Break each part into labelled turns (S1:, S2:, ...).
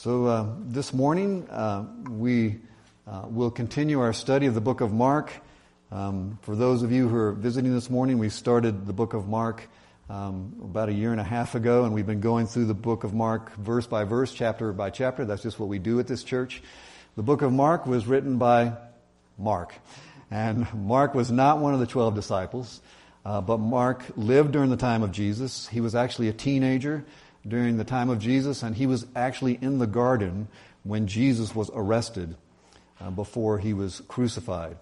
S1: This morning we will continue our study of the book of Mark. For those of you who are visiting this morning, we started the book of Mark about a year and a half ago, and we've been going through the book of Mark verse by verse, chapter by chapter. That's just what we do at this church. The book of Mark was written by Mark, and Mark was not one of the 12 disciples, but Mark lived during the time of Jesus. He was actually a teenager during the time of Jesus, and he was actually in the garden when Jesus was arrested before he was crucified.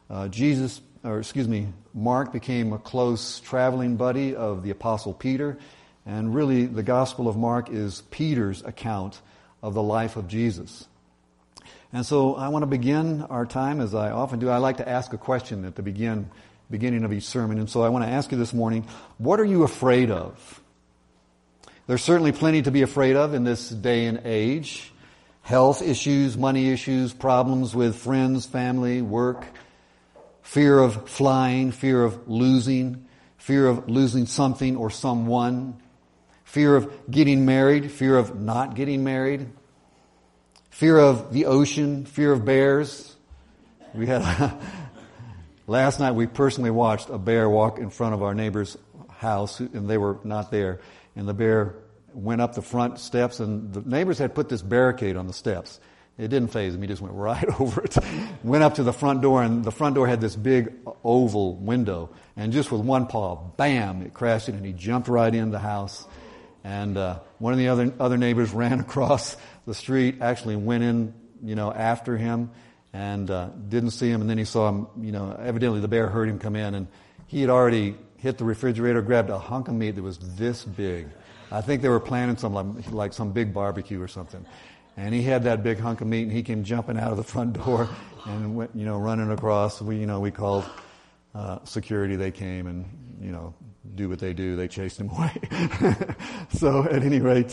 S1: Mark became a close traveling buddy of the Apostle Peter, and really the Gospel of Mark is Peter's account of the life of Jesus. And so I want to begin our time, as I often do. I like to ask a question at the beginning of each sermon, and so I want to ask you this morning, what are you afraid of? There's certainly plenty to be afraid of in this day and age. Health issues, money issues, problems with friends, family, work, fear of flying, fear of losing something or someone, fear of getting married, fear of not getting married, fear of the ocean, fear of bears. We had last night we personally watched a bear walk in front of our neighbor's house, and they were not there. And the bear went up the front steps, and the neighbors had put this barricade on the steps. It didn't faze him. He just went right over it. Went up to the front door, and the front door had this big oval window. And just with one paw, bam, it crashed in, and he jumped right in the house. And one of the other neighbors ran across the street, actually went in, after him, and didn't see him. And then he saw him, evidently the bear heard him come in, and he had already hit the refrigerator, grabbed a hunk of meat that was this big. I think they were planning some big barbecue or something. And he had that big hunk of meat, and he came jumping out of the front door and went, running across. We called security. They came and, do what they do. They chased him away. So at any rate,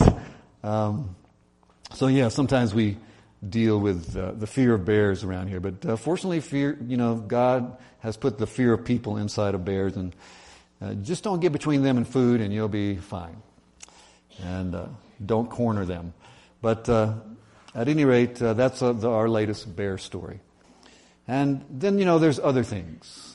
S1: sometimes we deal with the fear of bears around here. But fortunately, God has put the fear of people inside of bears, and just don't get between them and food, and you'll be fine. And don't corner them. But at any rate, that's our latest bear story. And then, there's other things.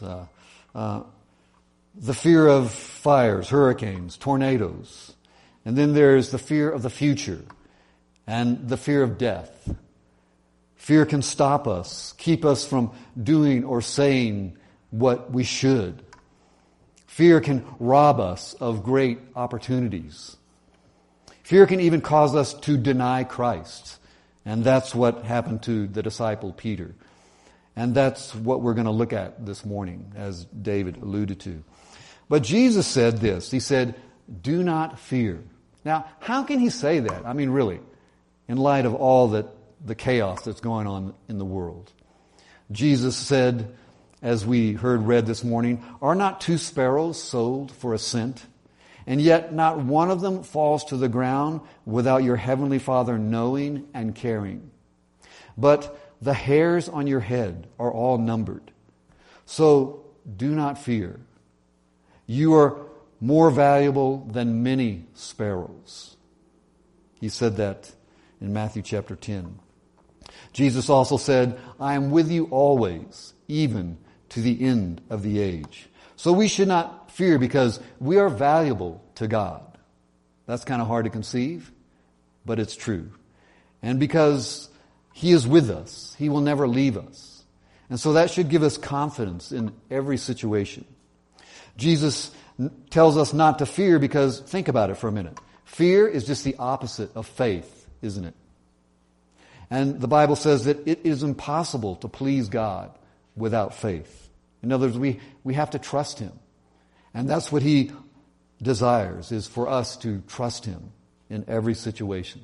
S1: The fear of fires, hurricanes, tornadoes. And then there's the fear of the future and the fear of death. Fear can stop us, keep us from doing or saying what we should. Fear can rob us of great opportunities. Fear can even cause us to deny Christ. And that's what happened to the disciple Peter. And that's what we're going to look at this morning, as David alluded to. But Jesus said this. He said, "Do not fear." Now, how can he say that? I mean, really, in light of all the chaos that's going on in the world. Jesus said, as we heard read this morning, "Are not 2 sparrows sold for a cent? And yet not one of them falls to the ground without your heavenly Father knowing and caring. But the hairs on your head are all numbered. So do not fear. You are more valuable than many sparrows." He said that in Matthew chapter 10. Jesus also said, "I am with you always, even to the end of the age." So we should not fear because we are valuable to God. That's kind of hard to conceive, but it's true. And because He is with us, He will never leave us. And so that should give us confidence in every situation. Jesus tells us not to fear because, think about it for a minute. Fear is just the opposite of faith, isn't it? And the Bible says that it is impossible to please God without faith. In other words, we have to trust Him. And that's what He desires, is for us to trust Him in every situation.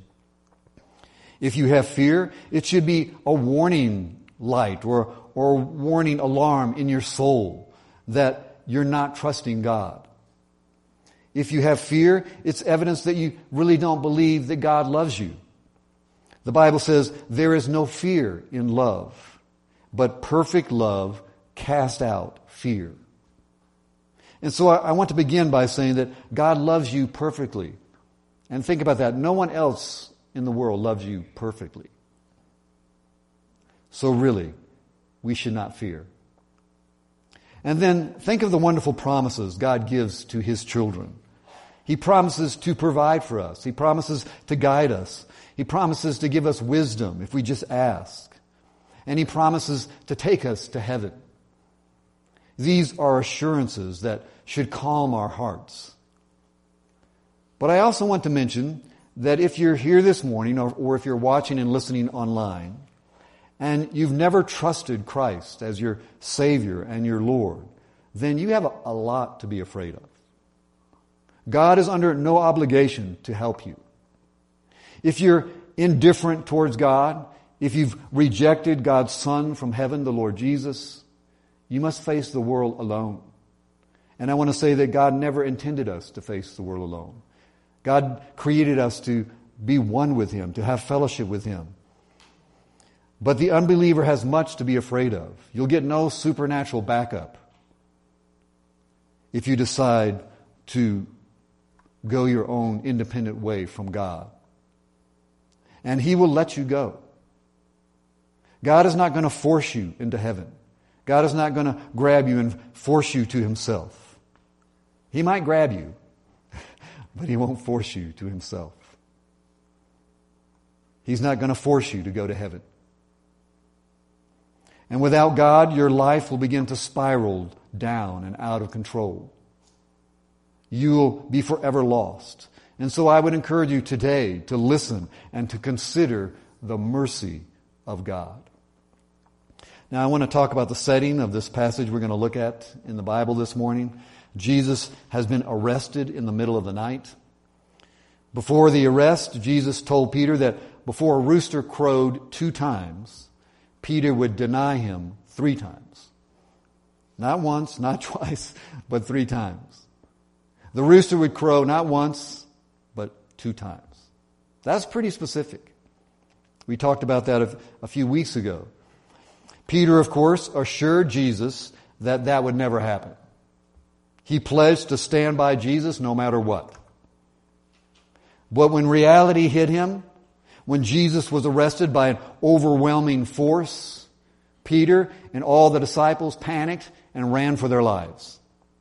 S1: If you have fear, it should be a warning light or a warning alarm in your soul that you're not trusting God. If you have fear, it's evidence that you really don't believe that God loves you. The Bible says there is no fear in love, but perfect love casts out fear. And so I want to begin by saying that God loves you perfectly. And think about that. No one else in the world loves you perfectly. So really, we should not fear. And then think of the wonderful promises God gives to His children. He promises to provide for us. He promises to guide us. He promises to give us wisdom if we just ask. And He promises to take us to heaven. These are assurances that should calm our hearts. But I also want to mention that if you're here this morning or if you're watching and listening online and you've never trusted Christ as your Savior and your Lord, then you have a lot to be afraid of. God is under no obligation to help you. If you're indifferent towards God, if you've rejected God's Son from heaven, the Lord Jesus, you must face the world alone. And I want to say that God never intended us to face the world alone. God created us to be one with Him, to have fellowship with Him. But the unbeliever has much to be afraid of. You'll get no supernatural backup if you decide to go your own independent way from God. And He will let you go. God is not going to force you into heaven. God is not going to grab you and force you to Himself. He might grab you, but He won't force you to Himself. He's not going to force you to go to heaven. And without God, your life will begin to spiral down and out of control. You will be forever lost. And so I would encourage you today to listen and to consider the mercy of God. Now I want to talk about the setting of this passage we're going to look at in the Bible this morning. Jesus has been arrested in the middle of the night. Before the arrest, Jesus told Peter that before a rooster crowed 2 times, Peter would deny Him 3 times. Not once, not twice, but 3 times. The rooster would crow not once, but 2 times. That's pretty specific. We talked about that a few weeks ago. Peter, of course, assured Jesus that that would never happen. He pledged to stand by Jesus no matter what. But when reality hit him, when Jesus was arrested by an overwhelming force, Peter and all the disciples panicked and ran for their lives.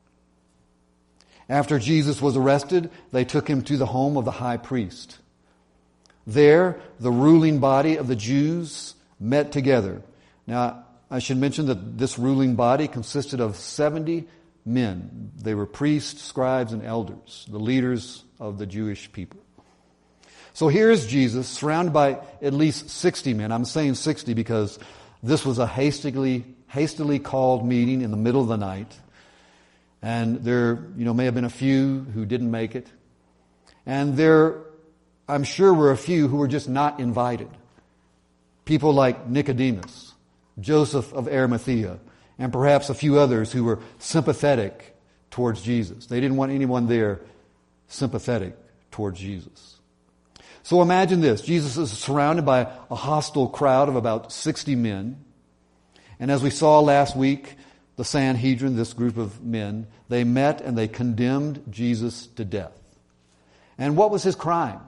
S1: After Jesus was arrested, they took Him to the home of the high priest. There, the ruling body of the Jews met together. Now, I should mention that this ruling body consisted of 70 men. They were priests, scribes, and elders, the leaders of the Jewish people. So here's Jesus surrounded by at least 60 men. I'm saying 60 because this was a hastily called meeting in the middle of the night. And there, may have been a few who didn't make it. And there, I'm sure, were a few who were just not invited. People like Nicodemus, Joseph of Arimathea, and perhaps a few others who were sympathetic towards Jesus. They didn't want anyone there sympathetic towards Jesus. So imagine this. Jesus is surrounded by a hostile crowd of about 60 men. And as we saw last week, the Sanhedrin, this group of men, they met and they condemned Jesus to death. And what was his crime?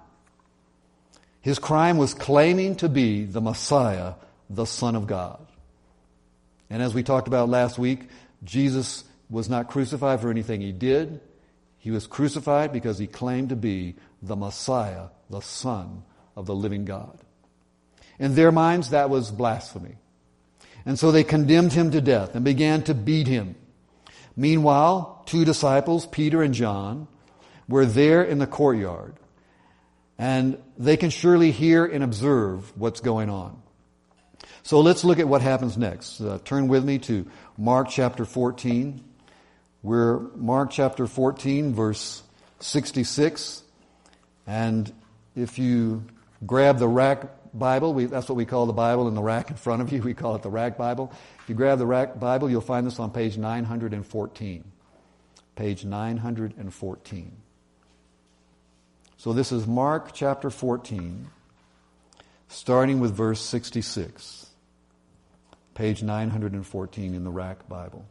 S1: His crime was claiming to be the Messiah, the Son of God. And as we talked about last week, Jesus was not crucified for anything He did. He was crucified because He claimed to be the Messiah, the Son of the living God. In their minds, that was blasphemy. And so they condemned Him to death and began to beat Him. Meanwhile, 2 disciples, Peter and John, were there in the courtyard. And they can surely hear and observe what's going on. So let's look at what happens next. Turn with me to Mark chapter 14. We're Mark chapter 14, verse 66. And if you grab the rack Bible, that's what we call the Bible in the rack in front of you. We call it the rack Bible. If you grab the rack Bible, you'll find this on page 914. Page 914. So this is Mark chapter 14, starting with verse 66. Page 914 in the rack Bible.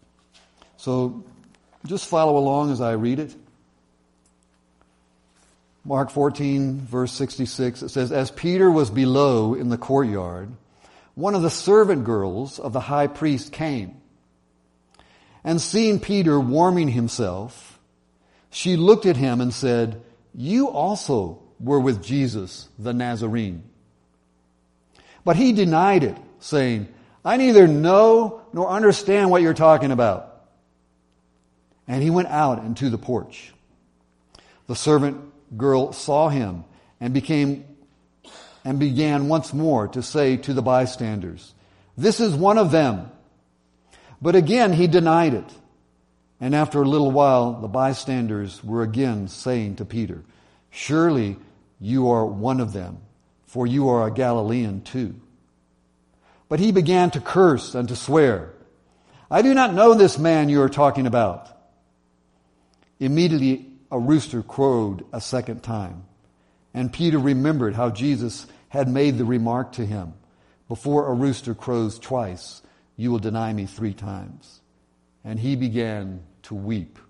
S1: So just follow along as I read it. Mark 14, verse 66, it says, "As Peter was below in the courtyard, one of the servant girls of the high priest came. And seeing Peter warming himself, she looked at him and said, 'You also were with Jesus the Nazarene.' But he denied it, saying, 'I neither know nor understand what you're talking about.' And he went out into the porch. The servant girl saw him and began once more to say to the bystanders, 'This is one of them.' But again he denied it. And after a little while the bystanders were again saying to Peter, 'Surely you are one of them, for you are a Galilean too.' But he began to curse and to swear, 'I do not know this man you are talking about.' Immediately a rooster crowed a second time, and Peter remembered how Jesus had made the remark to him, 'Before a rooster crows twice, you will deny me 3 times.' And he began to weep."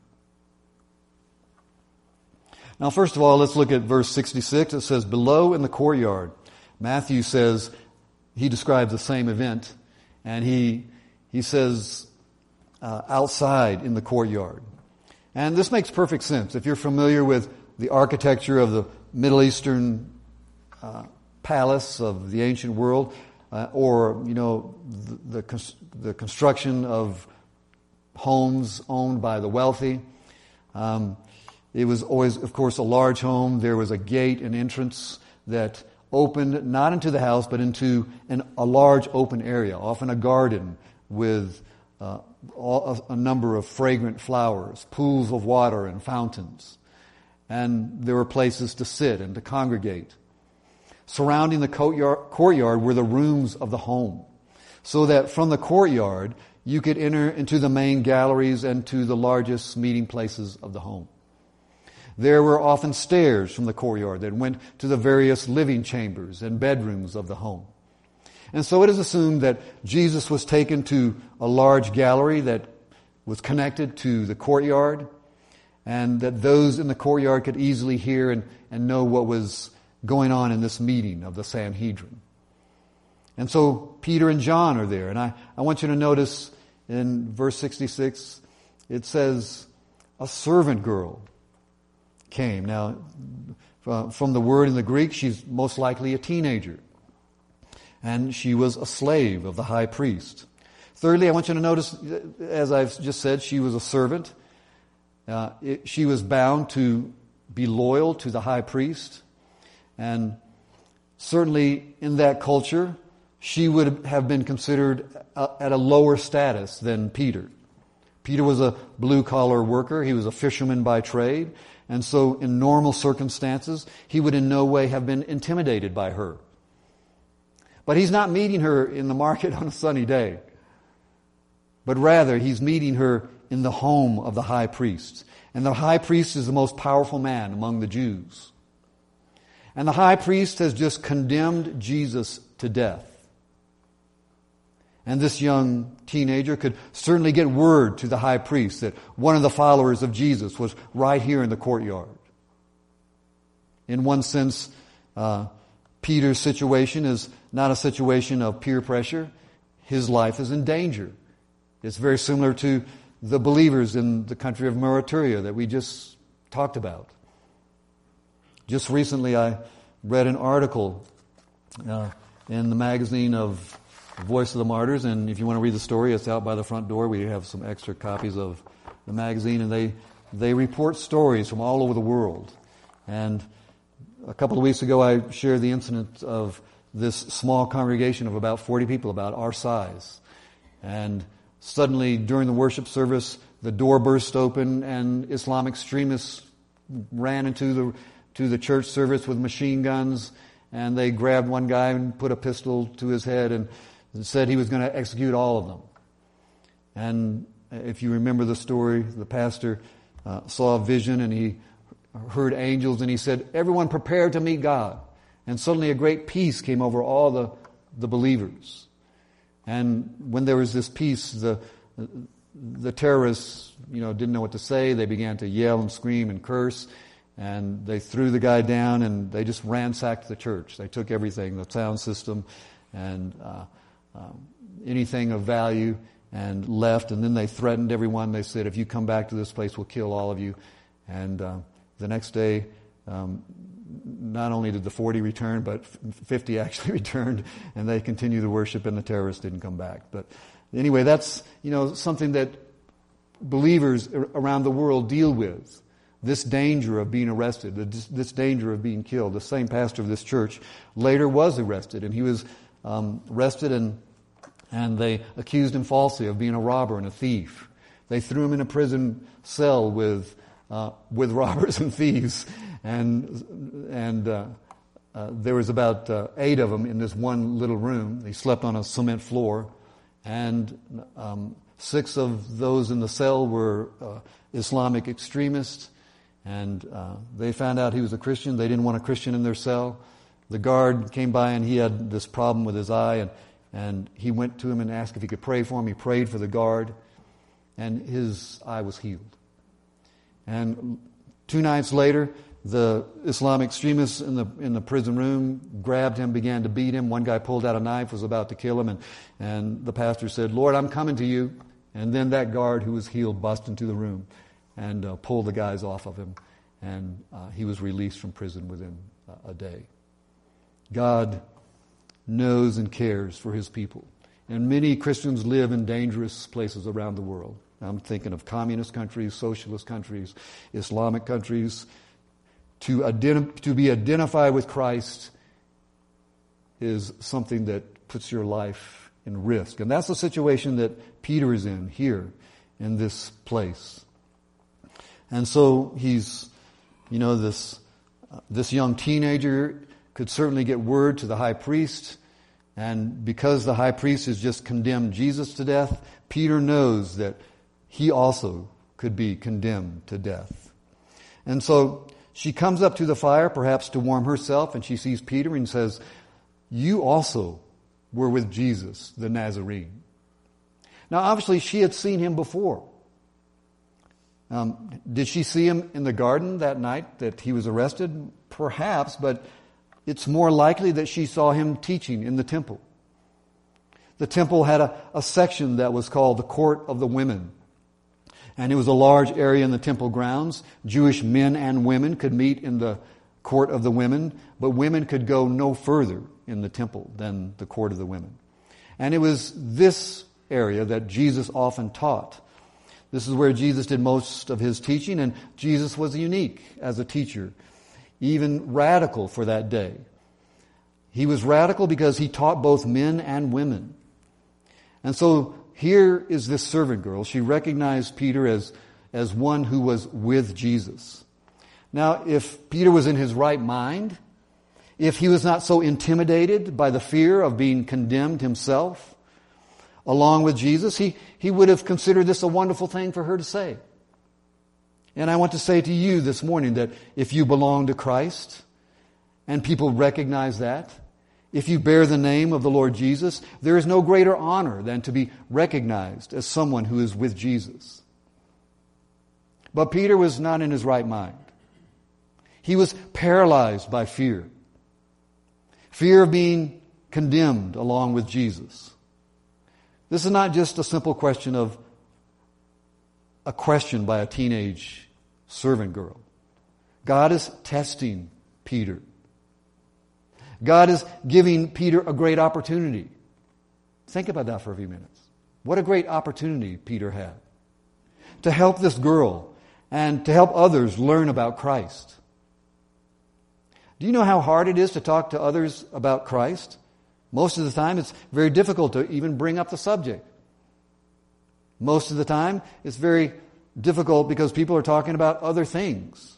S1: Now, first of all, let's look at verse 66. It says, "Below in the courtyard." Matthew says, he describes the same event, and he says, outside in the courtyard. And this makes perfect sense. If you're familiar with the architecture of the Middle Eastern palace of the ancient world, or, the construction of homes owned by the wealthy, it was always, of course, a large home. There was a gate, an entrance that opened not into the house, but into a large open area, often a garden with a number of fragrant flowers, pools of water and fountains. And there were places to sit and to congregate. Surrounding the courtyard were the rooms of the home, so that from the courtyard you could enter into the main galleries and to the largest meeting places of the home. There were often stairs from the courtyard that went to the various living chambers and bedrooms of the home. And so it is assumed that Jesus was taken to a large gallery that was connected to the courtyard, and that those in the courtyard could easily hear and know what was going on in this meeting of the Sanhedrin. And so Peter and John are there. And I want you to notice in verse 66, it says, "A servant girl came." Now, from the word in the Greek, she's most likely a teenager. And she was a slave of the high priest. Thirdly, I want you to notice, as I've just said, she was a servant. She was bound to be loyal to the high priest. And certainly in that culture, she would have been considered at a lower status than Peter. Peter was a blue-collar worker. He was a fisherman by trade. And so in normal circumstances, he would in no way have been intimidated by her. But he's not meeting her in the market on a sunny day. But rather, he's meeting her in the home of the high priest. And the high priest is the most powerful man among the Jews. And the high priest has just condemned Jesus to death. And this young teenager could certainly get word to the high priest that one of the followers of Jesus was right here in the courtyard. In one sense, Peter's situation is not a situation of peer pressure. His life is in danger. It's very similar to the believers in the country of Mauritania that we just talked about. Just recently I read an article in the magazine of Voice of the Martyrs, and if you want to read the story, it's out by the front door. We have some extra copies of the magazine, and they report stories from all over the world. And a couple of weeks ago I shared the incident of this small congregation of about 40 people, about our size. And suddenly during the worship service, the door burst open and Islamic extremists ran into the church service with machine guns, and they grabbed one guy and put a pistol to his head and said he was going to execute all of them. And if you remember the story, the pastor saw a vision and he heard angels and he said, "Everyone prepare to meet God." And suddenly a great peace came over all the believers. And when there was this peace, the terrorists, didn't know what to say. They began to yell and scream and curse. and they threw the guy down, and they just ransacked the church. They took everything, the sound system and anything of value, and left. And then they threatened everyone. They said, if you come back to this place, we'll kill all of you. And the next day, not only did the 40 return, but 50 actually returned, and they continued the worship, and the terrorists didn't come back. But anyway, that's, something that believers around the world deal with. This danger of being arrested, this danger of being killed. The same pastor of this church later was arrested, and he was arrested, and they accused him falsely of being a robber and a thief. They threw him in a prison cell with robbers and thieves, and there was about 8 of them in this one little room. They slept on a cement floor, and 6 of those in the cell were Islamic extremists, and they found out he was a Christian. They didn't want a Christian in their cell. The guard came by, and he had this problem with his eye, and he went to him and asked if he could pray for him. He prayed for the guard, and his eye was healed. And 2 nights later, the Islamic extremists in the prison room grabbed him, began to beat him. One guy pulled out a knife, was about to kill him, and the pastor said, "Lord, I'm coming to you." And then that guard who was healed bust into the room and pulled the guys off of him, and he was released from prison within a day. God knows and cares for His people. And many Christians live in dangerous places around the world. I'm thinking of communist countries, socialist countries, Islamic countries. To be identified with Christ is something that puts your life in risk. And that's the situation that Peter is in here in this place. And so he's, this young teenager could certainly get word to the high priest. And because the high priest has just condemned Jesus to death, Peter knows that he also could be condemned to death. And so she comes up to the fire, perhaps to warm herself, and she sees Peter and says, "You also were with Jesus, the Nazarene." Now, obviously, she had seen him before. Did she see him in the garden that night that he was arrested? Perhaps, but it's more likely that she saw him teaching in the temple. The temple had a section that was called the Court of the Women. And it was a large area in the temple grounds. Jewish men and women could meet in the Court of the Women, but women could go no further in the temple than the Court of the Women. And it was this area that Jesus often taught. This is where Jesus did most of his teaching, and Jesus was unique as a teacher, even radical for that day. He was radical because he taught both men and women. And so here is this servant girl. She recognized Peter as one who was with Jesus. Now, if Peter was in his right mind, if he was not so intimidated by the fear of being condemned himself, along with Jesus, he would have considered this a wonderful thing for her to say. And I want to say to you this morning that if you belong to Christ, and people recognize that, if you bear the name of the Lord Jesus, there is no greater honor than to be recognized as someone who is with Jesus. But Peter was not in his right mind. He was paralyzed by fear. Fear of being condemned along with Jesus. This is not just a simple question of a question by a teenage servant girl. God is testing Peter. God is giving Peter a great opportunity. Think about that for a few minutes. What a great opportunity Peter had to help this girl and to help others learn about Christ. Do you know how hard it is to talk to others about Christ? Most of the time, it's very difficult to even bring up the subject. Most of the time, it's very difficult because people are talking about other things.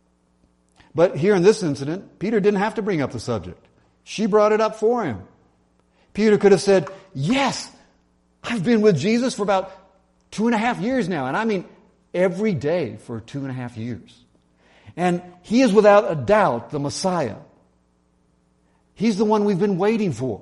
S1: But here in this incident, Peter didn't have to bring up the subject. She brought it up for him. Peter could have said, "Yes, I've been with Jesus for about 2.5 years now. And I mean every day for 2.5 years. And he is without a doubt the Messiah. He's the one we've been waiting for.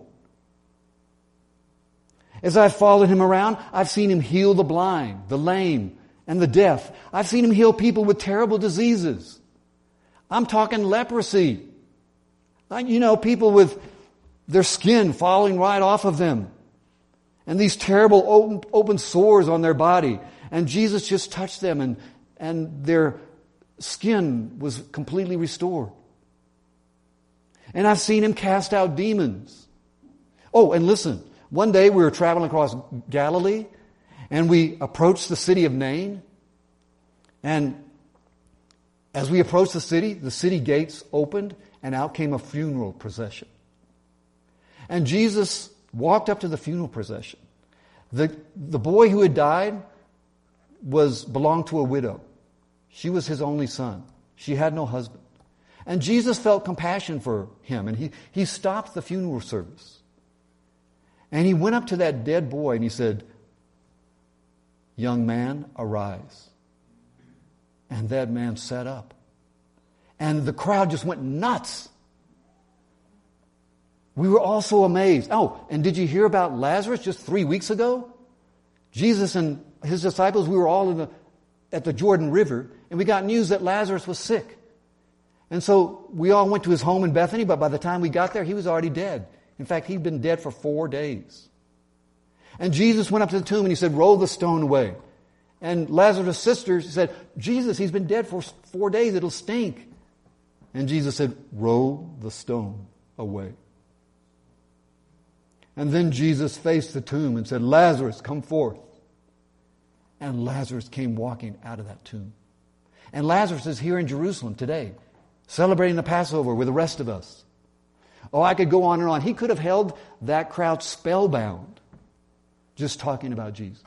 S1: As I've followed him around, I've seen him heal the blind, the lame, and the deaf. I've seen him heal people with terrible diseases. I'm talking leprosy. People with their skin falling right off of them. And these terrible open sores on their body. And Jesus just touched them and their skin was completely restored. And I've seen Him cast out demons. Oh, and listen, one day we were traveling across Galilee and we approached the city of Nain. And as we approached the city gates opened and out came a funeral procession. And Jesus walked up to the funeral procession. The boy who had died belonged to a widow. She was his only son. She had no husband. And Jesus felt compassion for him, and he stopped the funeral service. And he went up to that dead boy and he said, "Young man, arise." And that man sat up. And the crowd just went nuts. We were all so amazed. Oh, and did you hear about Lazarus just 3 weeks ago? Jesus and His disciples, we were all at the Jordan River, and we got news that Lazarus was sick. And so we all went to his home in Bethany, but by the time we got there, he was already dead. In fact, he'd been dead for 4 days. And Jesus went up to the tomb and He said, "Roll the stone away." And Lazarus' sisters said, "Jesus, he's been dead for 4 days. It'll stink." And Jesus said, "Roll the stone away." And then Jesus faced the tomb and said, "Lazarus, come forth." And Lazarus came walking out of that tomb. And Lazarus is here in Jerusalem today, celebrating the Passover with the rest of us. Oh, I could go on and on. He could have held that crowd spellbound just talking about Jesus.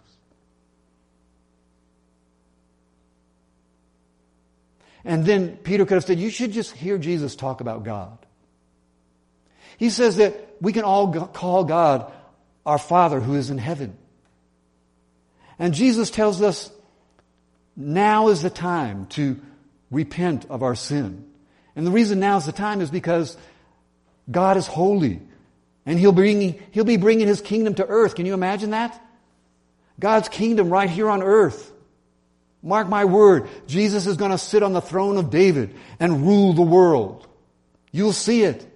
S1: And then Peter could have said, "You should just hear Jesus talk about God." He says that we can all call God our Father who is in heaven. And Jesus tells us now is the time to repent of our sin. And the reason now is the time is because God is holy. And He'll be bringing His kingdom to earth. Can you imagine that? God's kingdom right here on earth. Mark my word, Jesus is going to sit on the throne of David and rule the world. You'll see it.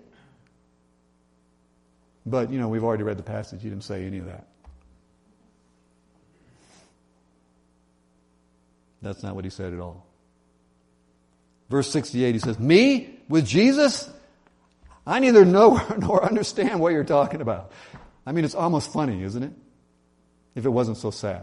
S1: But, we've already read the passage. He didn't say any of that. That's not what He said at all. Verse 68, He says, "Me with Jesus? I neither know nor understand what you're talking about." I mean, it's almost funny, isn't it? If it wasn't so sad.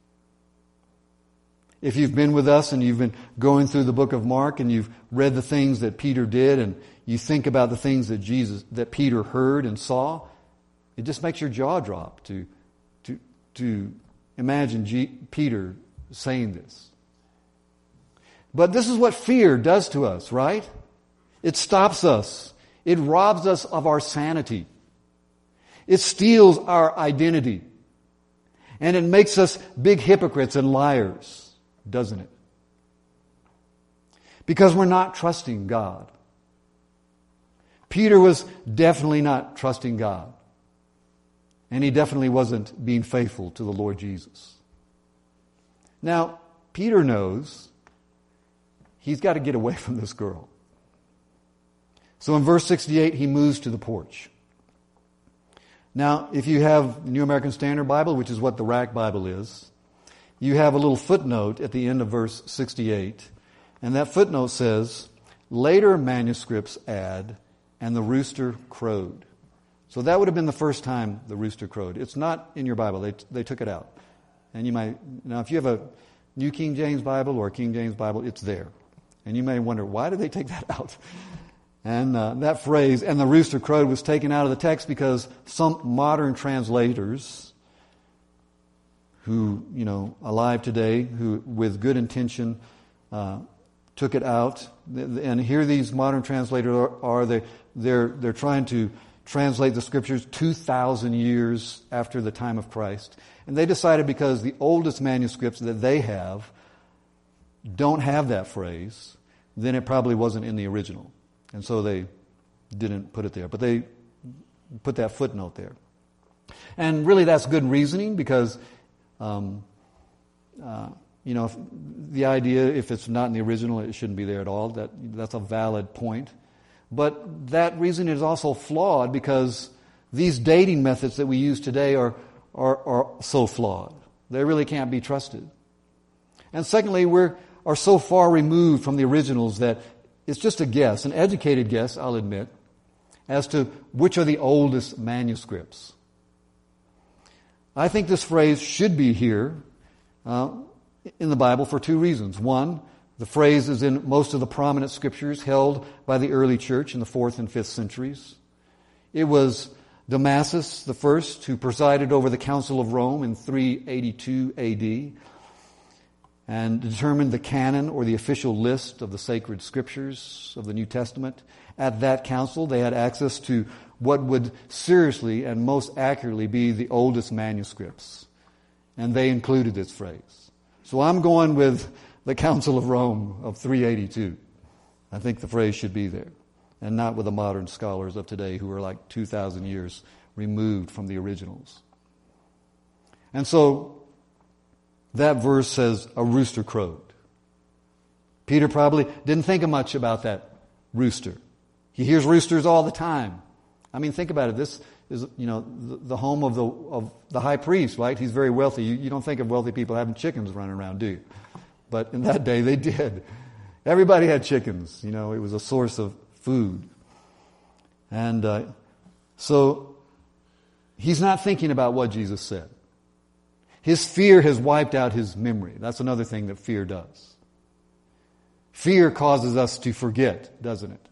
S1: If you've been with us and you've been going through the book of Mark and you've read the things that Peter did and you think about the things that Peter heard and saw, it just makes your jaw drop to imagine Peter saying this. But this is what fear does to us, right? It stops us. It robs us of our sanity. It steals our identity. And it makes us big hypocrites and liars. Doesn't it? Because we're not trusting God. Peter was definitely not trusting God. And he definitely wasn't being faithful to the Lord Jesus. Now, Peter knows he's got to get away from this girl. So in verse 68, he moves to the porch. Now, if you have New American Standard Bible, which is what the Rack Bible is, you have a little footnote at the end of verse 68, and that footnote says, "Later manuscripts add, and the rooster crowed." So that would have been the first time the rooster crowed. It's not in your Bible. They took it out. And now if you have a New King James Bible or a King James Bible, it's there. And you may wonder, why did they take that out? And that phrase, "and the rooster crowed," was taken out of the text because some modern translators who, alive today, who with good intention took it out. And here these modern translators are. They're trying to translate the Scriptures 2,000 years after the time of Christ. And they decided because the oldest manuscripts that they have don't have that phrase, then it probably wasn't in the original. And so they didn't put it there. But they put that footnote there. And really that's good reasoning because the idea, if it's not in the original, it shouldn't be there at all. That's a valid point. But that reason is also flawed because these dating methods that we use today are so flawed. They really can't be trusted. And secondly, are so far removed from the originals that it's just a guess, an educated guess, I'll admit, as to which are the oldest manuscripts. I think this phrase should be here in the Bible for two reasons. One, the phrase is in most of the prominent scriptures held by the early church in the 4th and 5th centuries. It was Damasus the first who presided over the Council of Rome in 382 A.D. and determined the canon or the official list of the sacred scriptures of the New Testament. At that council, they had access to what would seriously and most accurately be the oldest manuscripts. And they included this phrase. So I'm going with the Council of Rome of 382. I think the phrase should be there, and not with the modern scholars of today who are like 2,000 years removed from the originals. And so that verse says, a rooster crowed. Peter probably didn't think much about that rooster. He hears roosters all the time. I mean, think about it. This is, the home of the high priest, right? He's very wealthy. You don't think of wealthy people having chickens running around, do you? But in that day, they did. Everybody had chickens. It was a source of food. And so he's not thinking about what Jesus said. His fear has wiped out his memory. That's another thing that fear does. Fear causes us to forget, doesn't it?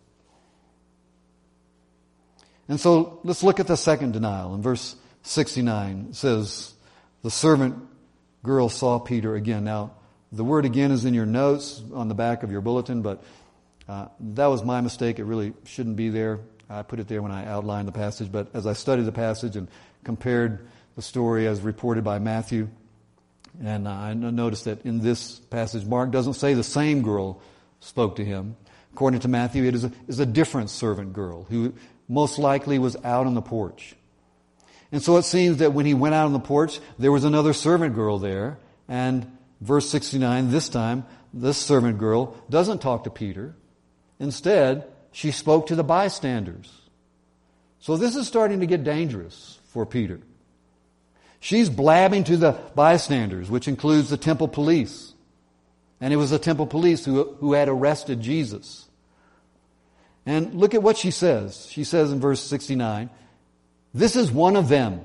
S1: And so let's look at the second denial. In verse 69, it says, the servant girl saw Peter again. Now, the word again is in your notes on the back of your bulletin, but that was my mistake. It really shouldn't be there. I put it there when I outlined the passage, but as I studied the passage and compared the story as reported by Matthew, and I noticed that in this passage, Mark doesn't say the same girl spoke to him. According to Matthew, it is a different servant girl who most likely was out on the porch. And so it seems that when he went out on the porch, there was another servant girl there. And verse 69, this time, this servant girl doesn't talk to Peter. Instead, she spoke to the bystanders. So this is starting to get dangerous for Peter. She's blabbing to the bystanders, which includes the temple police. And it was the temple police who had arrested Jesus. And look at what she says. She says in verse 69, this is one of them.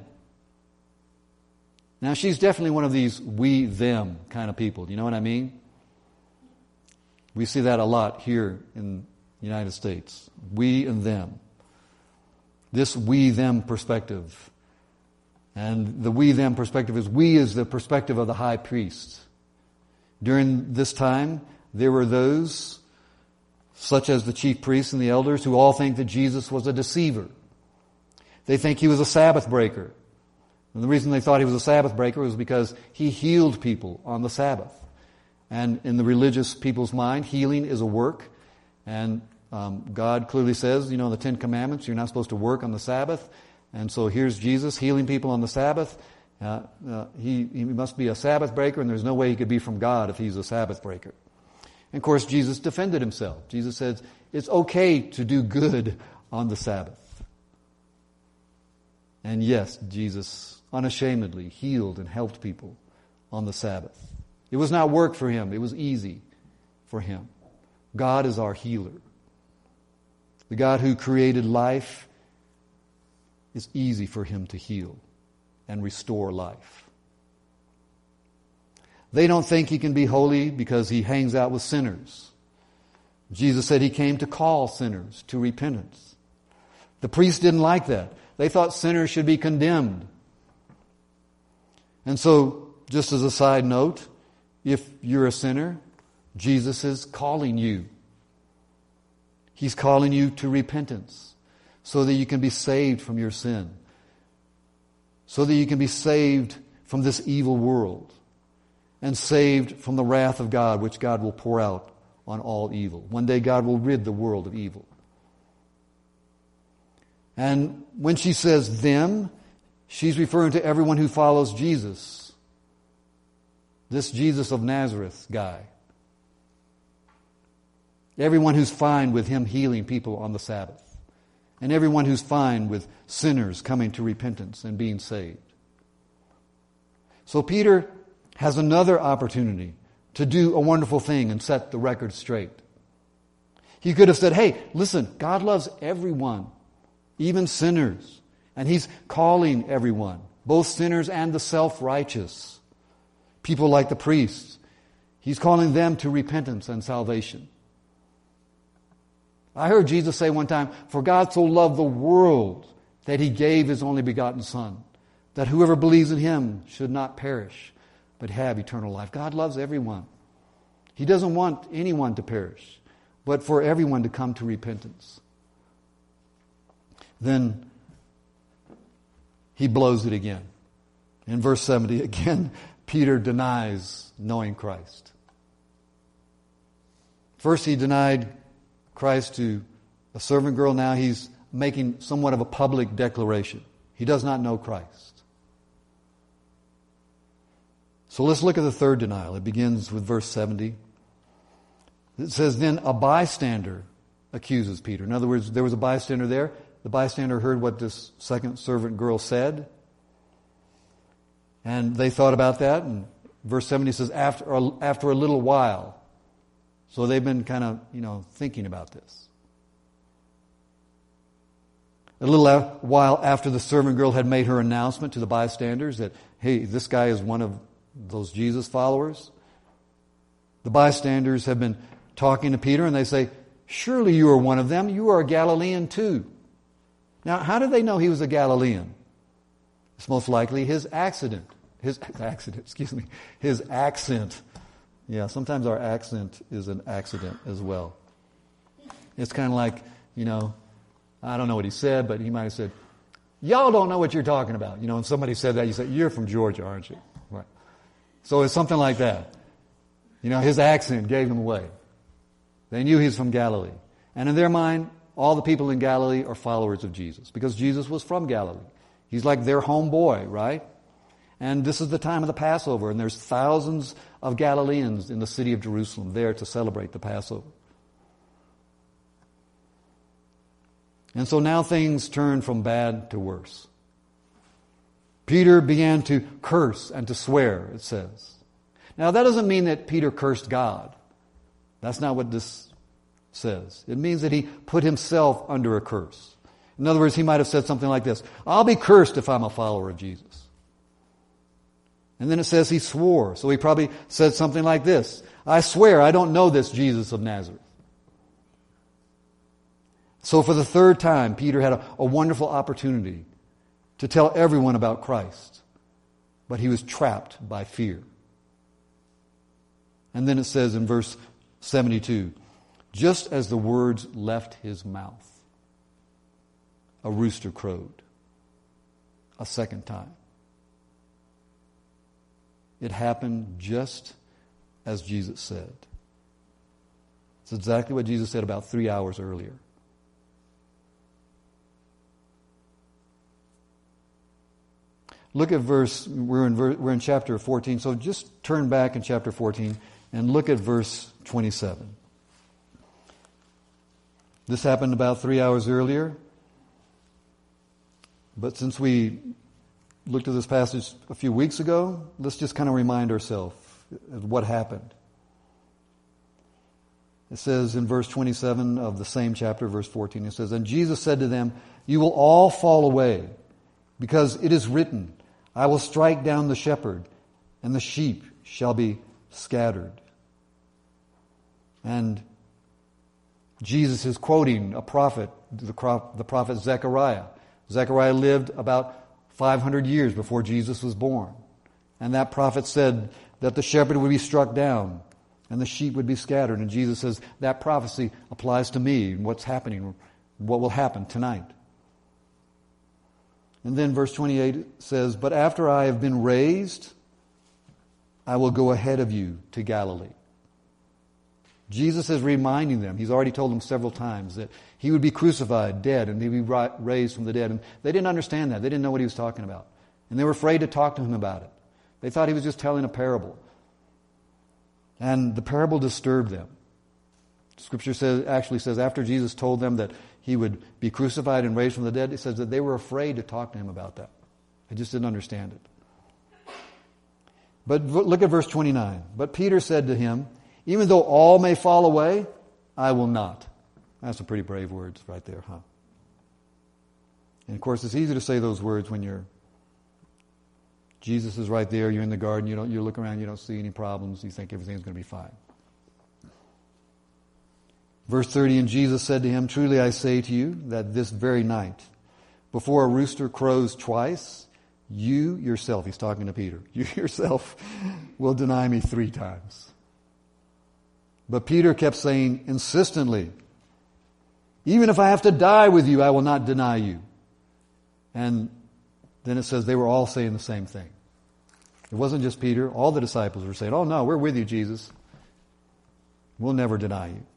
S1: Now, she's definitely one of these we, them kind of people. Do you know what I mean? We see that a lot here in the United States. We and them. This we, them perspective. And the we, them perspective is the perspective of the high priest. During this time, there were those such as the chief priests and the elders, who all think that Jesus was a deceiver. They think he was a Sabbath breaker. And the reason they thought he was a Sabbath breaker was because he healed people on the Sabbath. And in the religious people's mind, healing is a work. And God clearly says, in the Ten Commandments, you're not supposed to work on the Sabbath. And so here's Jesus healing people on the Sabbath. He must be a Sabbath breaker, and there's no way he could be from God if he's a Sabbath breaker. And of course, Jesus defended himself. Jesus said, it's okay to do good on the Sabbath. And yes, Jesus unashamedly healed and helped people on the Sabbath. It was not work for him. It was easy for him. God is our healer. The God who created life, is easy for him to heal and restore life. They don't think he can be holy because he hangs out with sinners. Jesus said he came to call sinners to repentance. The priests didn't like that. They thought sinners should be condemned. And so, just as a side note, if you're a sinner, Jesus is calling you. He's calling you to repentance so that you can be saved from your sin. So that you can be saved from this evil world. And saved from the wrath of God, which God will pour out on all evil. One day God will rid the world of evil. And when she says them, she's referring to everyone who follows Jesus. This Jesus of Nazareth guy. Everyone who's fine with him healing people on the Sabbath. And everyone who's fine with sinners coming to repentance and being saved. So Peter has another opportunity to do a wonderful thing and set the record straight. He could have said, hey, listen, God loves everyone, even sinners. And He's calling everyone, both sinners and the self-righteous. People like the priests. He's calling them to repentance and salvation. I heard Jesus say one time, for God so loved the world that He gave His only begotten Son, that whoever believes in Him should not perish, but have eternal life. God loves everyone. He doesn't want anyone to perish, but for everyone to come to repentance. Then He blows it again. In verse 70, again, Peter denies knowing Christ. First he denied Christ to a servant girl. Now he's making somewhat of a public declaration. He does not know Christ. So let's look at the third denial. It begins with verse 70. It says, then a bystander accuses Peter. In other words, there was a bystander there. The bystander heard what this second servant girl said. And they thought about that. And verse 70 says, after a little while. So they've been kind of, thinking about this. A little while after the servant girl had made her announcement to the bystanders that, hey, this guy is one of those Jesus followers. The bystanders have been talking to Peter and they say, surely you are one of them. You are a Galilean too. Now, how did they know he was a Galilean? It's most likely his accent. Yeah, sometimes our accent is an accident as well. It's kind of like, I don't know what he said, but he might have said, y'all don't know what you're talking about. And somebody said that, you say, you're from Georgia, aren't you? Right. So it's something like that. His accent gave him away. They knew he was from Galilee. And in their mind, all the people in Galilee are followers of Jesus because Jesus was from Galilee. He's like their homeboy, right? And this is the time of the Passover, and there's thousands of Galileans in the city of Jerusalem there to celebrate the Passover. And so now things turn from bad to worse. Peter began to curse and to swear, it says. Now that doesn't mean that Peter cursed God. That's not what this says. It means that he put himself under a curse. In other words, he might have said something like this, I'll be cursed if I'm a follower of Jesus. And then it says he swore. So he probably said something like this, I swear I don't know this Jesus of Nazareth. So for the third time, Peter had a wonderful opportunity to tell everyone about Christ. But he was trapped by fear. And then it says in verse 72, just as the words left his mouth, a rooster crowed a second time. It happened just as Jesus said. It's exactly what Jesus said about 3 hours earlier. Look at we're in chapter 14, so just turn back in chapter 14 and look at verse 27. This happened about 3 hours earlier, but since we looked at this passage a few weeks ago, let's just kind of remind ourselves of what happened. It says in verse 27 of the same chapter, verse 14, it says, and Jesus said to them, you will all fall away, because it is written, I will strike down the shepherd, and the sheep shall be scattered. And Jesus is quoting a prophet, the prophet Zechariah. Zechariah lived about 500 years before Jesus was born. And that prophet said that the shepherd would be struck down and the sheep would be scattered. And Jesus says that prophecy applies to me and what's happening, what will happen tonight. And then verse 28 says, but after I have been raised, I will go ahead of you to Galilee. Jesus is reminding them, he's already told them several times, that he would be crucified, dead, and he'd be raised from the dead. And they didn't understand that. They didn't know what he was talking about. And they were afraid to talk to him about it. They thought he was just telling a parable. And the parable disturbed them. Scripture actually says after Jesus told them that he would be crucified and raised from the dead, it says that they were afraid to talk to him about that. They just didn't understand it. But look at verse 29. But Peter said to him, even though all may fall away, I will not. That's some pretty brave words right there, huh? And of course, it's easy to say those words when Jesus is right there, you're in the garden, you look around, you don't see any problems, you think everything's going to be fine. Verse 30, and Jesus said to him, truly I say to you that this very night, before a rooster crows twice, you yourself, he's talking to Peter, you yourself will deny me 3 times. But Peter kept saying insistently, even if I have to die with you, I will not deny you. And then it says they were all saying the same thing. It wasn't just Peter. All the disciples were saying, oh no, we're with you, Jesus. We'll never deny you.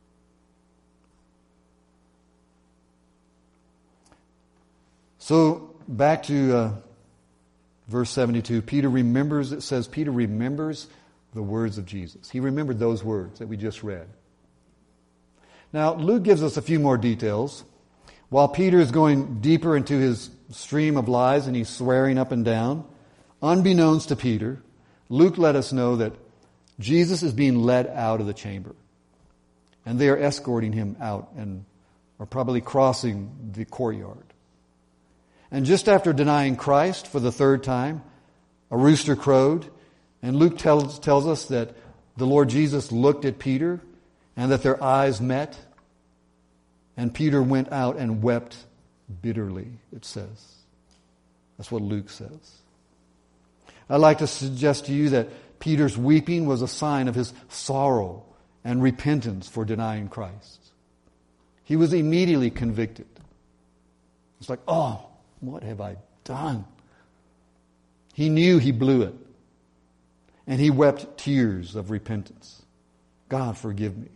S1: So back to verse 72. It says Peter remembers the words of Jesus. He remembered those words that we just read. Now, Luke gives us a few more details. While Peter is going deeper into his stream of lies and he's swearing up and down, unbeknownst to Peter, Luke let us know that Jesus is being led out of the chamber. And they are escorting him out and are probably crossing the courtyard. And just after denying Christ for the 3rd time, a rooster crowed. And Luke tells us that the Lord Jesus looked at Peter and that their eyes met. And Peter went out and wept bitterly, it says. That's what Luke says. I'd like to suggest to you that Peter's weeping was a sign of his sorrow and repentance for denying Christ. He was immediately convicted. It's like, oh, what have I done? He knew he blew it. And he wept tears of repentance. God, forgive me.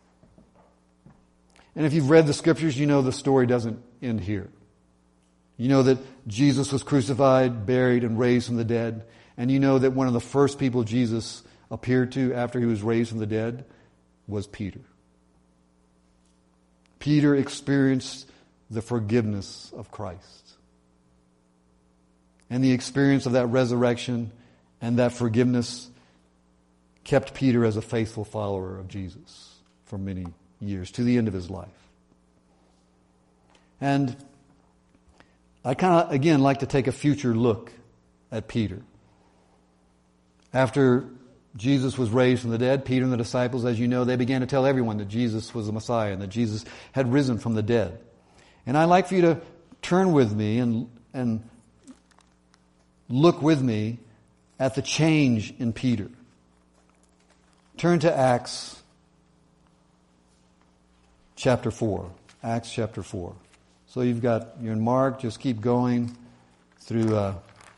S1: And if you've read the Scriptures, you know the story doesn't end here. You know that Jesus was crucified, buried, and raised from the dead. And you know that one of the first people Jesus appeared to after he was raised from the dead was Peter. Peter experienced the forgiveness of Christ. And the experience of that resurrection and that forgiveness kept Peter as a faithful follower of Jesus for many years, to the end of his life. And I kind of, again, like to take a future look at Peter. After Jesus was raised from the dead, Peter and the disciples, as you know, they began to tell everyone that Jesus was the Messiah and that Jesus had risen from the dead. And I'd like for you to turn with me and look with me at the change in Peter. Turn to Acts chapter 4. Acts chapter 4. So you're in Mark, just keep going through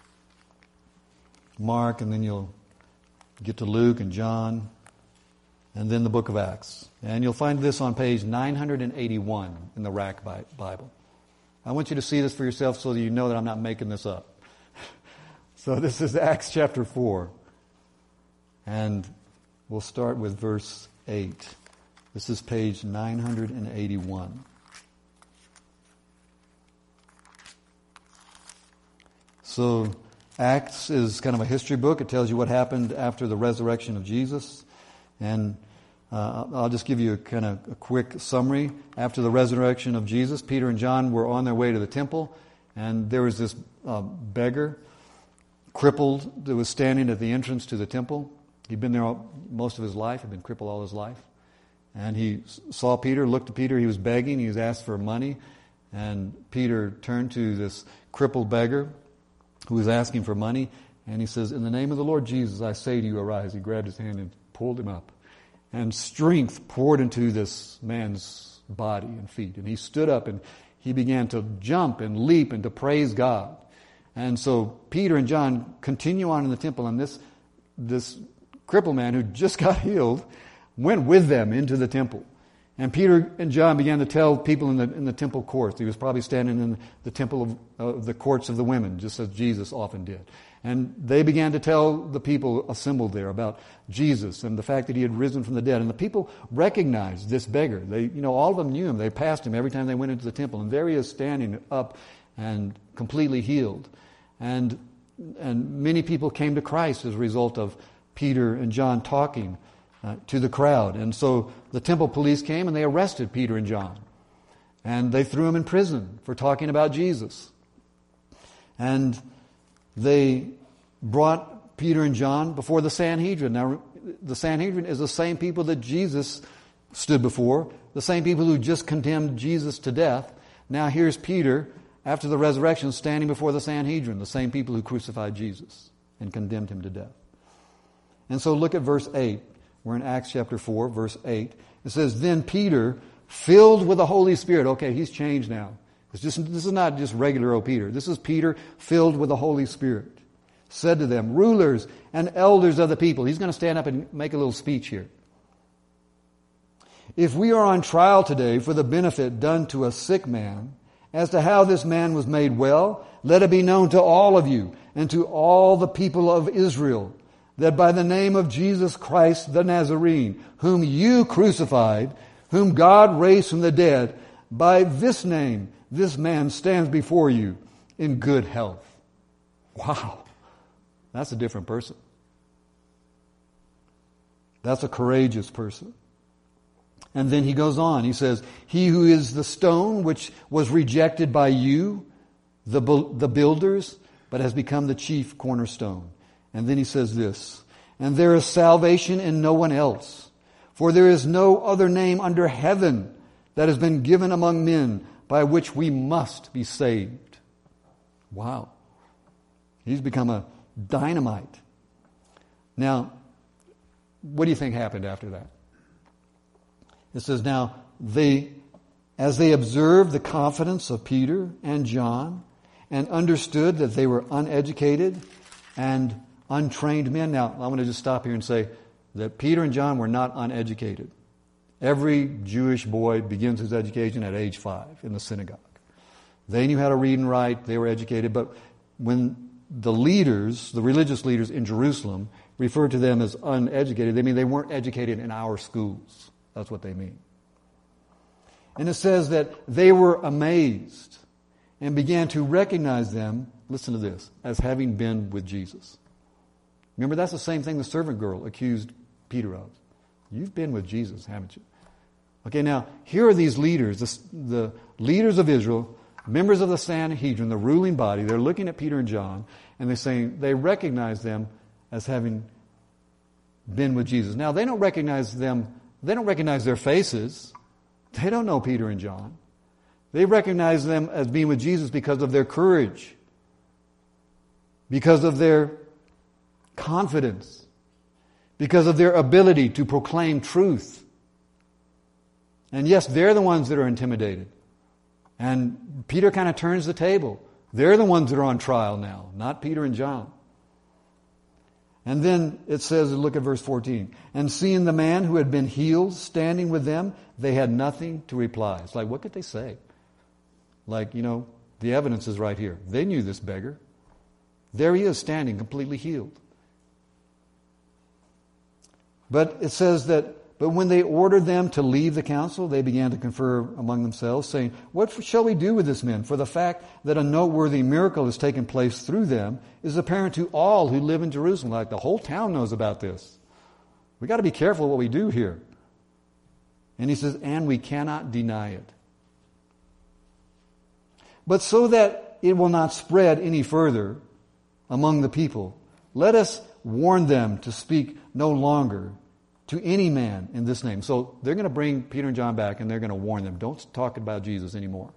S1: Mark, and then you'll get to Luke and John, and then the book of Acts. And you'll find this on page 981 in the Rack Bible. I want you to see this for yourself so that you know that I'm not making this up. So this is Acts chapter 4. And we'll start with verse 8. This is page 981. So Acts is kind of a history book. It tells you what happened after the resurrection of Jesus. And I'll just give you a quick summary. After the resurrection of Jesus, Peter and John were on their way to the temple. And there was this beggar, crippled, that was standing at the entrance to the temple. He'd been there most of his life. He'd been crippled all his life. And he saw Peter, looked at Peter. He was begging. He was asked for money. And Peter turned to this crippled beggar who was asking for money. And he says, in the name of the Lord Jesus, I say to you, arise. He grabbed his hand and pulled him up. And strength poured into this man's body and feet. And he stood up and he began to jump and leap and to praise God. And so Peter and John continue on in the temple, and this crippled man who just got healed went with them into the temple. And Peter and John began to tell people in the temple courts. He was probably standing in the temple of the courts of the women, just as Jesus often did. And they began to tell the people assembled there about Jesus and the fact that he had risen from the dead. And the people recognized this beggar. All of them knew him. They passed him every time they went into the temple. And there he is standing up and completely healed. And many people came to Christ as a result of Peter and John talking to the crowd. And so the temple police came and they arrested Peter and John. And they threw them in prison for talking about Jesus. And they brought Peter and John before the Sanhedrin. Now, the Sanhedrin is the same people that Jesus stood before, the same people who just condemned Jesus to death. Now here's Peter, after the resurrection, standing before the Sanhedrin, the same people who crucified Jesus and condemned him to death. And so look at verse 8. We're in Acts chapter 4, verse 8. It says, "Then Peter, filled with the Holy Spirit." Okay, he's changed now. This is not just regular old Peter. This is Peter filled with the Holy Spirit. Said to them, "Rulers and elders of the people." He's going to stand up and make a little speech here. "If we are on trial today for the benefit done to a sick man, as to how this man was made well, let it be known to all of you and to all the people of Israel that by the name of Jesus Christ the Nazarene, whom you crucified, whom God raised from the dead, by this name this man stands before you in good health." Wow. That's a different person. That's a courageous person. And then he goes on. He says, "He who is the stone which was rejected by you, the builders, but has become the chief cornerstone." And then he says this, "And there is salvation in no one else, for there is no other name under heaven that has been given among men by which we must be saved." Wow. He's become a dynamite. Now, what do you think happened after that? It says, "Now, as they observed the confidence of Peter and John and understood that they were uneducated and untrained men." Now, I'm going to just stop here and say that Peter and John were not uneducated. Every Jewish boy begins his education at age 5 in the synagogue. They knew how to read and write. They were educated. But when the religious leaders in Jerusalem referred to them as uneducated, they mean they weren't educated in our schools. That's what they mean. And it says that they were amazed and began to recognize them, listen to this, as having been with Jesus. Remember, that's the same thing the servant girl accused Peter of. You've been with Jesus, haven't you? Okay, now, here are these leaders, the leaders of Israel, members of the Sanhedrin, the ruling body. They're looking at Peter and John, and they're saying they recognize them as having been with Jesus. Now, they don't recognize their faces. They don't know Peter and John. They recognize them as being with Jesus because of their courage, because of their confidence, because of their ability to proclaim truth. And yes, they're the ones that are intimidated. And Peter kind of turns the table. They're the ones that are on trial now, not Peter and John. And then it says, look at verse 14. "And seeing the man who had been healed standing with them, they had nothing to reply." It's like, what could they say? Like, the evidence is right here. They knew this beggar. There he is standing, completely healed. But it says that, "But when they ordered them to leave the council, they began to confer among themselves, saying, 'What shall we do with this man? For the fact that a noteworthy miracle has taken place through them is apparent to all who live in Jerusalem.'" Like the whole town knows about this. We got to be careful what we do here. And he says, "And we cannot deny it. But so that it will not spread any further among the people, let us warn them to speak no longer to any man in this name." So they're going to bring Peter and John back and they're going to warn them, don't talk about Jesus anymore.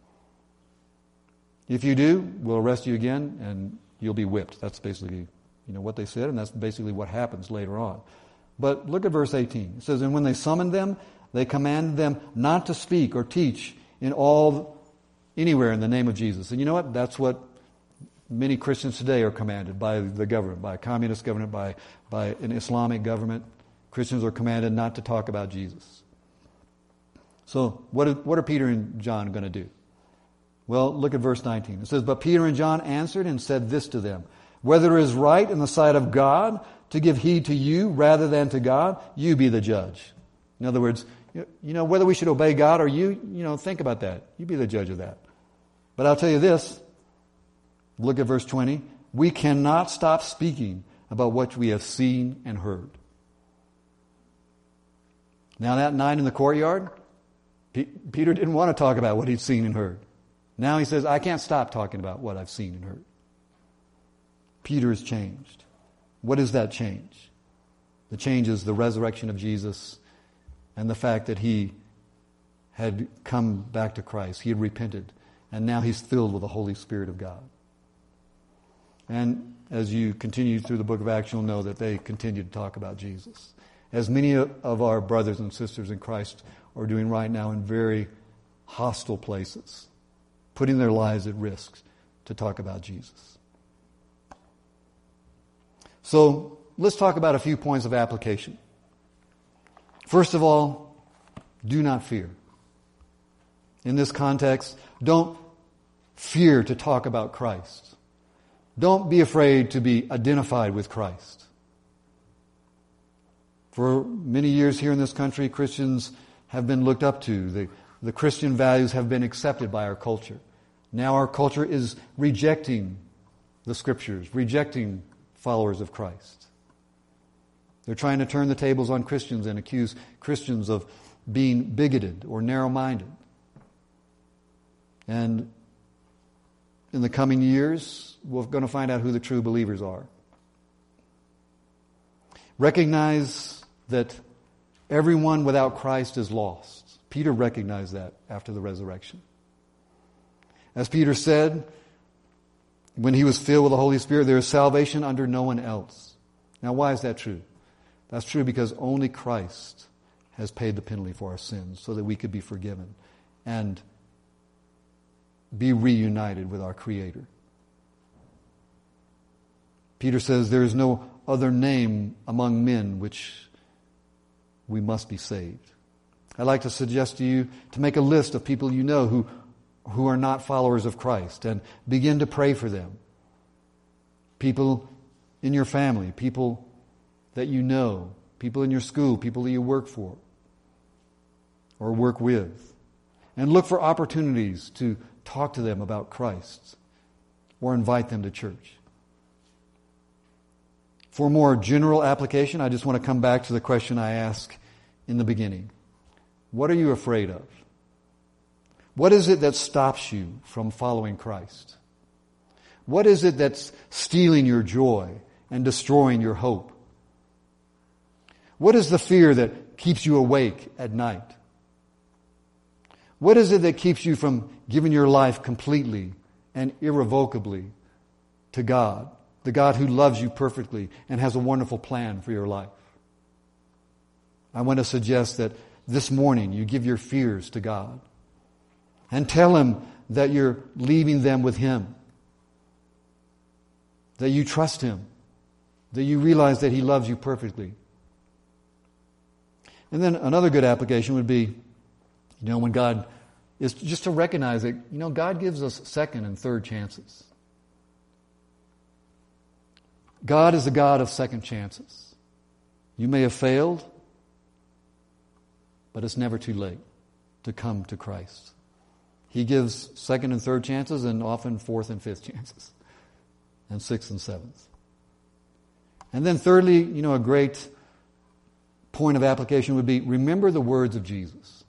S1: If you do, we'll arrest you again and you'll be whipped. That's basically what they said, and that's basically what happens later on. But look at verse 18. It says, "And when they summoned them, they commanded them not to speak or teach anywhere in the name of Jesus." And you know what? That's what many Christians today are commanded by the government, by a communist government, by an Islamic government. Christians are commanded not to talk about Jesus. So what are Peter and John going to do? Well, look at verse 19. It says, "But Peter and John answered and said this to them, Whether it is right in the sight of God to give heed to you rather than to God, you be the judge." In other words, whether we should obey God or you, think about that. You be the judge of that. But I'll tell you this. Look at verse 20. "We cannot stop speaking about what we have seen and heard." Now that night in the courtyard, Peter didn't want to talk about what he'd seen and heard. Now he says, "I can't stop talking about what I've seen and heard." Peter has changed. What is that change? The change is the resurrection of Jesus and the fact that he had come back to Christ. He had repented, and now he's filled with the Holy Spirit of God. And as you continue through the book of Acts, you'll know that they continue to talk about Jesus. As many of our brothers and sisters in Christ are doing right now in very hostile places, putting their lives at risk to talk about Jesus. So let's talk about a few points of application. First of all, do not fear. In this context, don't fear to talk about Christ. Don't be afraid to be identified with Christ. For many years here in this country, Christians have been looked up to. The Christian values have been accepted by our culture. Now our culture is rejecting the Scriptures, rejecting followers of Christ. They're trying to turn the tables on Christians and accuse Christians of being bigoted or narrow-minded. And in the coming years, we're going to find out who the true believers are. Recognize that everyone without Christ is lost. Peter recognized that after the resurrection. As Peter said, when he was filled with the Holy Spirit, there is salvation under no one else. Now, why is that true? That's true because only Christ has paid the penalty for our sins so that we could be forgiven and be reunited with our Creator. Peter says there is no other name among men which we must be saved. I'd like to suggest to you to make a list of people you know who are not followers of Christ and begin to pray for them. People in your family, people that you know, people in your school, people that you work for or work with. And look for opportunities to talk to them about Christ or invite them to church. For more general application, I just want to come back to the question I asked in the beginning. What are you afraid of? What is it that stops you from following Christ? What is it that's stealing your joy and destroying your hope? What is the fear that keeps you awake at night? What is it that keeps you from giving your life completely and irrevocably to God, the God who loves you perfectly and has a wonderful plan for your life? I want to suggest that this morning you give your fears to God and tell Him that you're leaving them with Him, that you trust Him, that you realize that He loves you perfectly. And then another good application would be, when God is just to recognize that, God gives us second and third chances. God is a God of second chances. You may have failed, but it's never too late to come to Christ. He gives second and third chances and often fourth and fifth chances and sixth and seventh. And then thirdly, a great point of application would be remember the words of Jesus.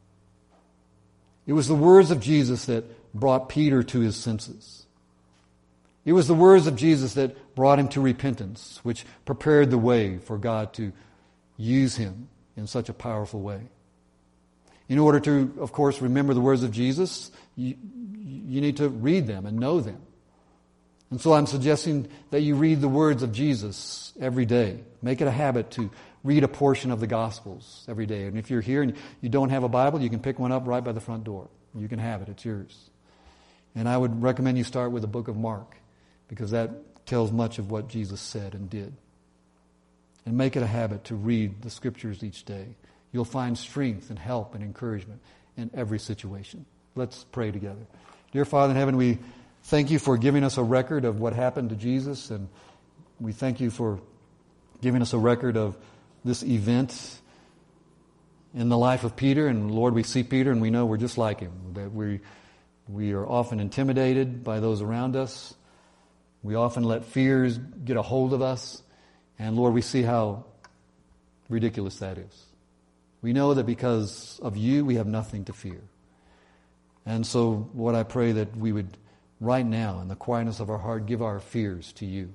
S1: It was the words of Jesus that brought Peter to his senses. It was the words of Jesus that brought him to repentance, which prepared the way for God to use him in such a powerful way. In order to, of course, remember the words of Jesus, you need to read them and know them. And so I'm suggesting that you read the words of Jesus every day. Make it a habit to read a portion of the Gospels every day. And if you're here and you don't have a Bible, you can pick one up right by the front door. You can have it. It's yours. And I would recommend you start with the book of Mark, because that tells much of what Jesus said and did. And make it a habit to read the Scriptures each day. you'll find strength and help and encouragement in every situation. Let's pray together. Dear Father in heaven, we thank you for giving us a record of what happened to Jesus, and we thank you for giving us a record of this event in the life of Peter. And Lord, we see Peter and we know we're just like him, that we are often intimidated by those around us. We often let fears get a hold of us. And Lord, we see how ridiculous that is. We know that because of you, we have nothing to fear. And so, Lord, I pray that we would right now, in the quietness of our heart, give our fears to you.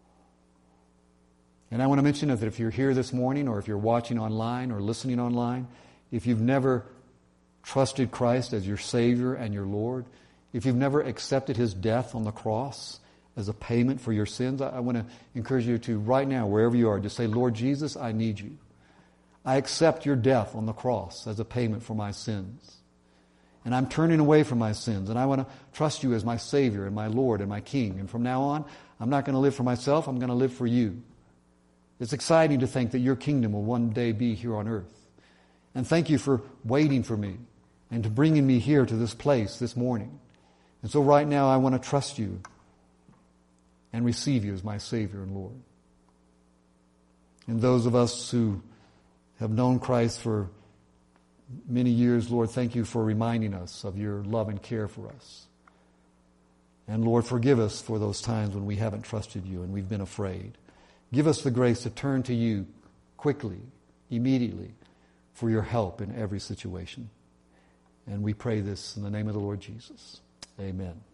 S1: And I want to mention that if you're here this morning, or if you're watching online or listening online, if you've never trusted Christ as your Savior and your Lord, if you've never accepted His death on the cross as a payment for your sins, I want to encourage you to, right now, wherever you are, just say, Lord Jesus, I need you. I accept your death on the cross as a payment for my sins. And I'm turning away from my sins, and I want to trust you as my Savior and my Lord and my King. And from now on, I'm not going to live for myself, I'm going to live for you. It's exciting to think that your kingdom will one day be here on earth. And thank you for waiting for me and to bringing me here to this place this morning. And so right now I want to trust you and receive you as my Savior and Lord. And those of us who have known Christ for many years, Lord, thank you for reminding us of your love and care for us. And Lord, forgive us for those times when we haven't trusted you and we've been afraid. Give us the grace to turn to you quickly, immediately, for your help in every situation. And we pray this in the name of the Lord Jesus. Amen.